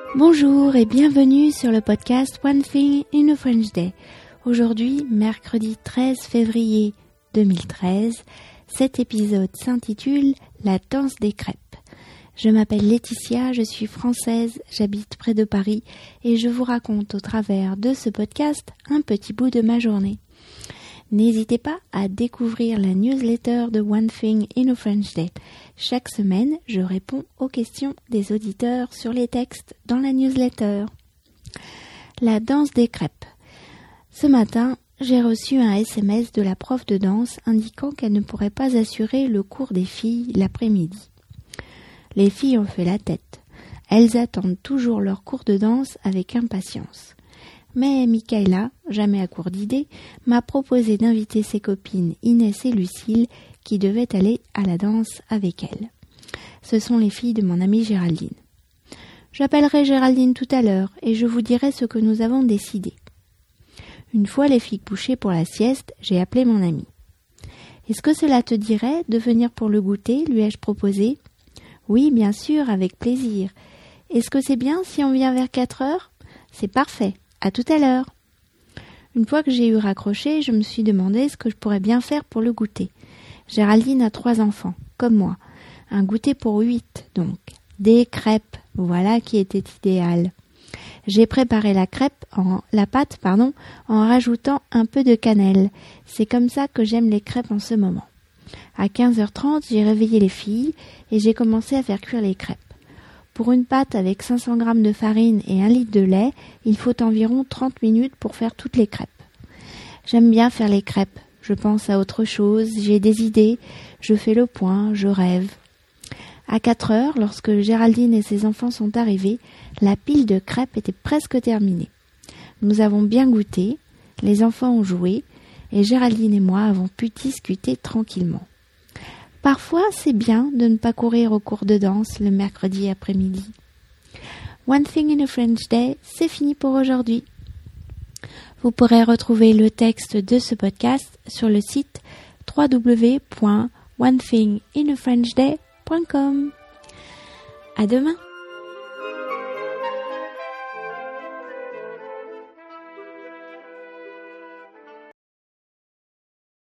Bonjour et bienvenue sur le podcast One Thing in a French Day. Aujourd'hui, mercredi 13 février 2013, cet épisode s'intitule « La danse des crêpes ». Je m'appelle Laetitia, je suis française, j'habite près de Paris et je vous raconte au travers de ce podcast un petit bout de ma journée. N'hésitez pas à découvrir la newsletter de One Thing in a French Day. Chaque semaine, je réponds aux questions des auditeurs sur les textes dans la newsletter. La danse des crêpes. Ce matin, j'ai reçu un SMS de la prof de danse indiquant qu'elle ne pourrait pas assurer le cours des filles l'après-midi. Les filles ont fait la tête. Elles attendent toujours leur cours de danse avec impatience. Mais Michaela, jamais à court d'idées, m'a proposé d'inviter ses copines Inès et Lucille qui devaient aller à la danse avec elle. Ce sont les filles de mon amie Géraldine. J'appellerai Géraldine tout à l'heure et je vous dirai ce que nous avons décidé. Une fois les filles couchées pour la sieste, j'ai appelé mon amie. « Est-ce que cela te dirait de venir pour le goûter ?» lui ai-je proposé. « Oui, bien sûr, avec plaisir. Est-ce que c'est bien si on vient vers 4 heures ? C'est parfait. À tout à l'heure. » Une fois que j'ai eu raccroché, je me suis demandé ce que je pourrais bien faire pour le goûter. Géraldine a 3 enfants, comme moi. Un goûter pour 8, donc. Des crêpes, voilà qui était idéal. J'ai préparé la pâte en rajoutant un peu de cannelle. C'est comme ça que j'aime les crêpes en ce moment. À 15h30, j'ai réveillé les filles et j'ai commencé à faire cuire les crêpes. Pour une pâte avec 500 g de farine et 1 litre de lait, il faut environ 30 minutes pour faire toutes les crêpes. J'aime bien faire les crêpes. Je pense à autre chose, j'ai des idées, je fais le point, je rêve. À 4 heures, lorsque Géraldine et ses enfants sont arrivés, la pile de crêpes était presque terminée. Nous avons bien goûté, les enfants ont joué, et Géraldine et moi avons pu discuter tranquillement. Parfois, c'est bien de ne pas courir au cours de danse le mercredi après-midi. One Thing in a French Day, c'est fini pour aujourd'hui. Vous pourrez retrouver le texte de ce podcast sur le site www.onethinginafrenchday.com. À demain!